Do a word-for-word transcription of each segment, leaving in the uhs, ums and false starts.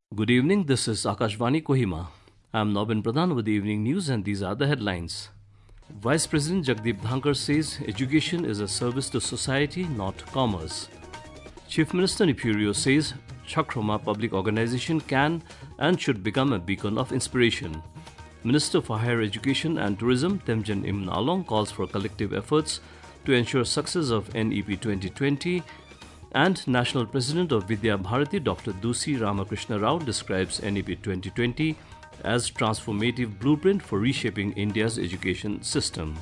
Good evening, this is Akashvani Kohima. I am Nobin Pradhan with the evening news and these are the headlines. Vice President Jagdeep Dhankar says education is a service to society, not commerce. Chief Minister Nepiou says Chakrama Public Organization can and should become a beacon of inspiration. Minister for Higher Education and Tourism Temjen Im Nalong calls for collective efforts to ensure success of N E P twenty twenty. And National President of Vidya Bharati Doctor Dusi Ramakrishna Rao describes N E P twenty twenty as transformative blueprint for reshaping India's education system.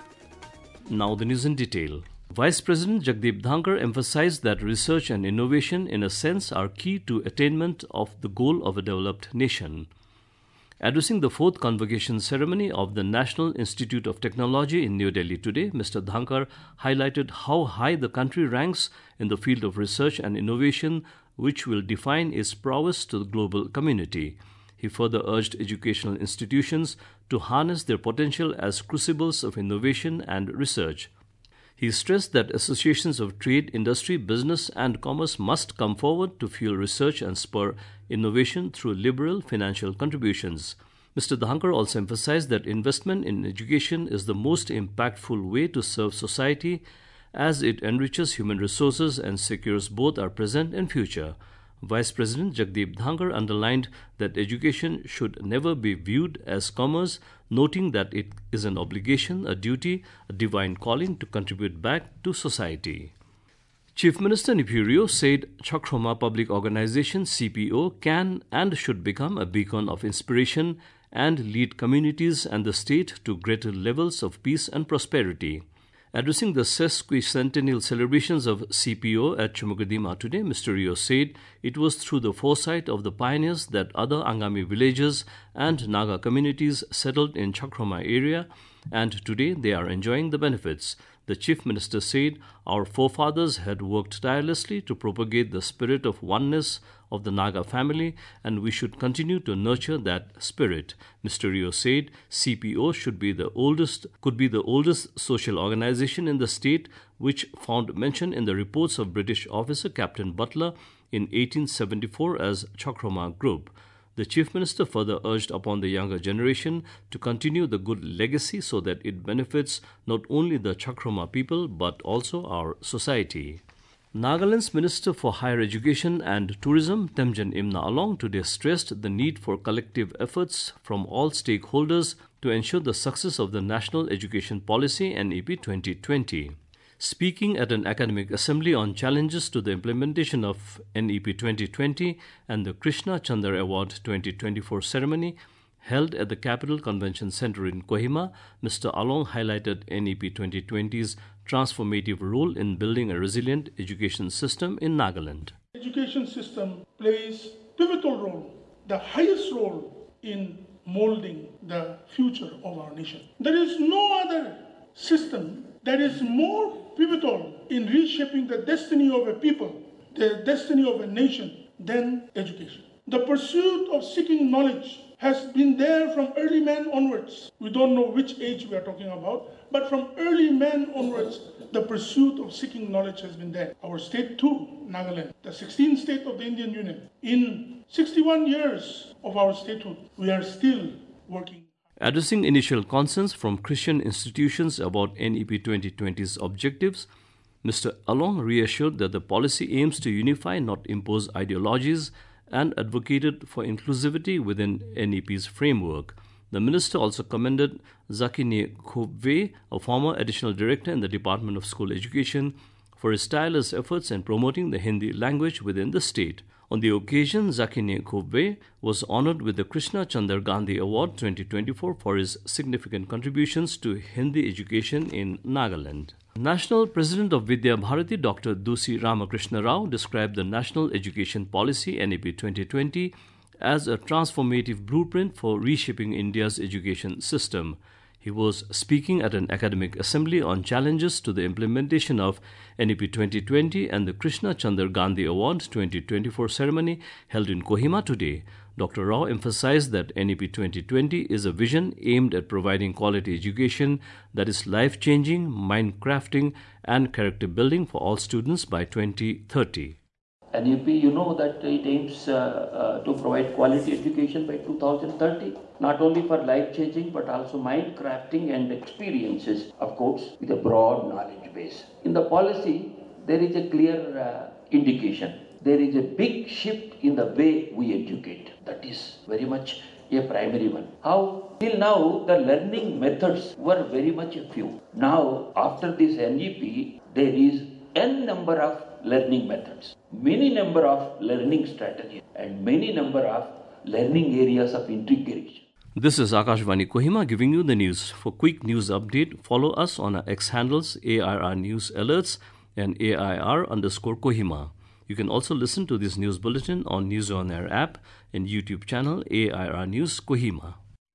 Now the news in detail. Vice President Jagdeep Dhankar emphasized that research and innovation in a sense are key to attainment of the goal of a developed nation. Addressing the fourth convocation ceremony of the National Institute of Technology in New Delhi today, Mister Dhankar highlighted how high the country ranks in the field of research and innovation, which will define its prowess to the global community. He further urged educational institutions to harness their potential as crucibles of innovation and research. He stressed that associations of trade, industry, business and commerce must come forward to fuel research and spur innovation through liberal financial contributions. Mister Dhankar also emphasized that investment in education is the most impactful way to serve society as it enriches human resources and secures both our present and future. Vice President Jagdeep Dhankar underlined that education should never be viewed as commerce, noting that it is an obligation, a duty, a divine calling to contribute back to society. Chief Minister Nepiou said Chakrama Public Organization C P O can and should become a beacon of inspiration and lead communities and the state to greater levels of peace and prosperity. Addressing the sesquicentennial celebrations of C P O at Chumugadima today, Mister Rio said it was through the foresight of the pioneers that other Angami villages and Naga communities settled in Chakrama area, and today they are enjoying the benefits. The Chief Minister said our forefathers had worked tirelessly to propagate the spirit of oneness of the Naga family, and we should continue to nurture that spirit. Mister Rio said C P O should be the oldest, could be the oldest social organization in the state, which found mention in the reports of British officer Captain Butler in eighteen seventy-four as Chakrama Group. The Chief Minister further urged upon the younger generation to continue the good legacy so that it benefits not only the Chakrama people but also our society. Nagaland's Minister for Higher Education and Tourism, Temjen Im Nalong, today stressed the need for collective efforts from all stakeholders to ensure the success of the National Education Policy N E P twenty twenty. Speaking at an academic assembly on challenges to the implementation of N E P twenty twenty and the Krishna Chandra Award twenty twenty-four ceremony held at the Capital Convention Center in Kohima, Mister Along highlighted N E P twenty twenty's transformative role in building a resilient education system in Nagaland. Education system plays pivotal role, the highest role in molding the future of our nation. There is no other system that is more pivotal in reshaping the destiny of a people, the destiny of a nation, than education. The pursuit of seeking knowledge has been there from early man onwards. We don't know which age we are talking about, but from early man onwards, the pursuit of seeking knowledge has been there. Our state too, Nagaland, the sixteenth state of the Indian Union, in sixty-one years of our statehood, we are still working. Addressing initial concerns from Christian institutions about N E P twenty twenty's objectives, Mister Along reassured that the policy aims to unify, not impose ideologies, and advocated for inclusivity within N E P's framework. The minister also commended Zakine Khobwe, a former additional director in the Department of School Education, for his tireless efforts in promoting the Hindi language within the state. On the occasion, Zakine Khobwe was honored with the Krishna Chandra Gandhi Award twenty twenty-four for his significant contributions to Hindi education in Nagaland. National President of Vidya Bharati Doctor Dusi Ramakrishna Rao described the National Education Policy N E P twenty twenty as a transformative blueprint for reshaping India's education system. He was speaking at an academic assembly on challenges to the implementation of N E P twenty twenty and the Krishna Chandra Gandhi Award twenty twenty-four ceremony held in Kohima today. Doctor Rao emphasized that N E P twenty twenty is a vision aimed at providing quality education that is life-changing, mind-crafting, and character-building for all students by twenty thirty. N E P, you know that it aims uh, uh, to provide quality education by two thousand thirty, not only for life-changing but also mind-crafting and experiences, of course, with a broad knowledge base. In the policy, there is a clear uh, indication. There is a big shift in the way we educate. That is very much a primary one. How? Till now, the learning methods were very much few. Now, after this N E P, there is n number of learning methods, many number of learning strategies, and many number of learning areas of integration. This is Akashvani Kohima giving you the news. For quick news update, follow us on our X handles A I R News Alerts and A I R underscore Kohima. You can also listen to this news bulletin on News On Air app and YouTube channel A I R News Kohima.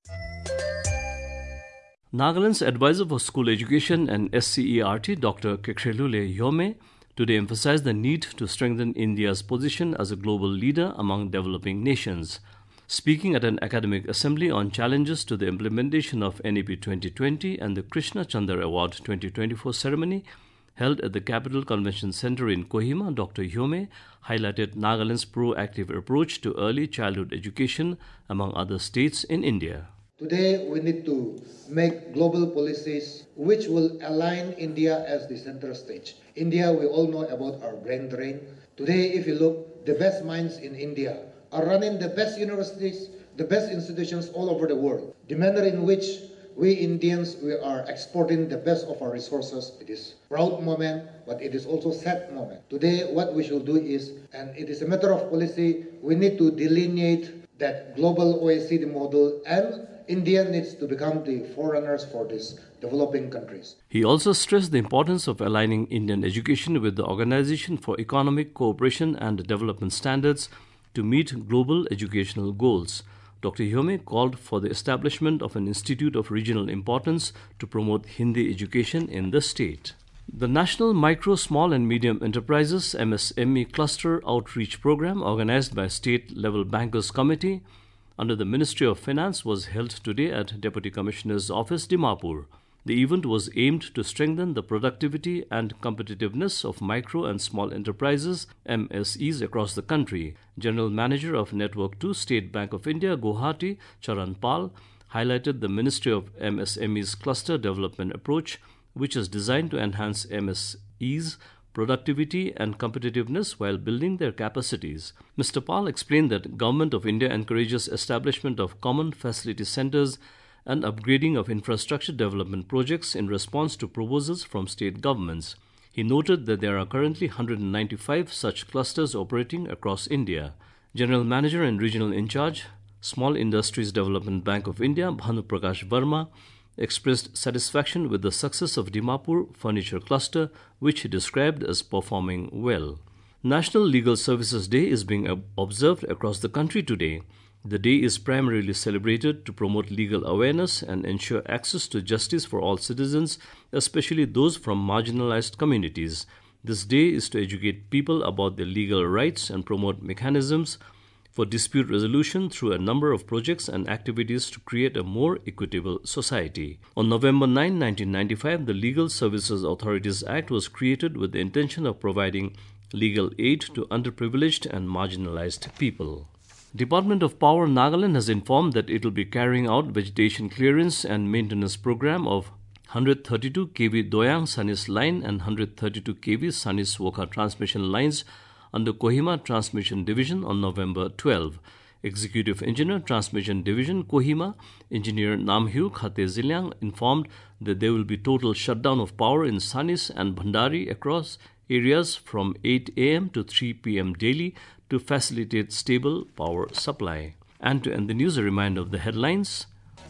Nagaland's advisor for school education and S C E R T, Doctor Kekselule Hyome, today emphasized the need to strengthen India's position as a global leader among developing nations. Speaking at an academic assembly on challenges to the implementation of N E P twenty twenty and the Krishna Chandra Award twenty twenty-four ceremony held at the Capital Convention Center in Kohima, Doctor Hyome highlighted Nagaland's proactive approach to early childhood education among other states in India. Today, we need to make global policies which will align India as the center stage. India, we all know about our brain drain. Today, if you look, the best minds in India are running the best universities, the best institutions all over the world. The manner in which we Indians, we are exporting the best of our resources. It is proud moment, but it is also sad moment. Today, what we should do is, and it is a matter of policy, we need to delineate that global O E C D model, and India needs to become the forerunners for these developing countries. He also stressed the importance of aligning Indian education with the Organization for Economic Cooperation and Development Standards to meet global educational goals. Doctor Hyome called for the establishment of an institute of regional importance to promote Hindi education in the state. The National Micro, Small and Medium Enterprises M S M E Cluster Outreach Program, organized by State Level Bankers Committee under the Ministry of Finance, was held today at Deputy Commissioner's Office, Dimapur. The event was aimed to strengthen the productivity and competitiveness of micro and small enterprises, M S Es, across the country. General Manager of Network two, State Bank of India, Guwahati, Charan Pal, highlighted the Ministry of M S M E's cluster development approach, which is designed to enhance M S Es' productivity and competitiveness while building their capacities. Mister Pal explained that Government of India encourages establishment of common facility centers and upgrading of infrastructure development projects in response to proposals from state governments. He noted that there are currently one hundred ninety-five such clusters operating across India. General Manager and Regional In Charge, Small Industries Development Bank of India, Bhanu Prakash Verma, expressed satisfaction with the success of Dimapur Furniture Cluster, which he described as performing well. National Legal Services Day is being observed across the country today. The day is primarily celebrated to promote legal awareness and ensure access to justice for all citizens, especially those from marginalized communities. This day is to educate people about their legal rights and promote mechanisms for dispute resolution through a number of projects and activities to create a more equitable society. On November ninth, nineteen ninety-five, the Legal Services Authorities Act was created with the intention of providing legal aid to underprivileged and marginalized people. Department of Power Nagaland has informed that it will be carrying out vegetation clearance and maintenance program of one hundred thirty-two kilovolt Doyang Sanis line and one hundred thirty-two kilovolt Sanis Woka transmission lines under Kohima Transmission Division on November twelfth. Executive Engineer, Transmission Division, Kohima, Engineer Namhyu Khate Zilyang, informed that there will be total shutdown of power in Sanis and Bhandari across areas from eight a.m. to three p.m. daily to facilitate stable power supply. And to end the news, a reminder of the headlines.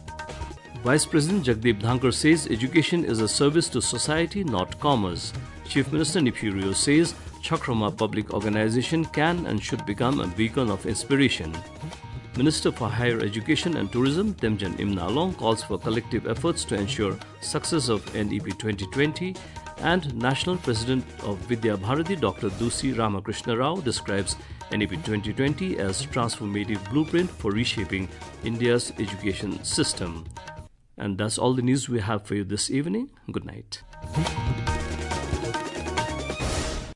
Vice President Jagdeep Dhankar says education is a service to society, not commerce. Chief Minister Neiphiu Rio says Chakrama Public Organization can and should become a beacon of inspiration. Minister for Higher Education and Tourism Temjan Imnalong calls for collective efforts to ensure success of N E P twenty twenty, and National President of Vidya Bharati Doctor Dusi Ramakrishna Rao describes N E P twenty twenty as transformative blueprint for reshaping India's education system. And that's all the news we have for you this evening. Good night.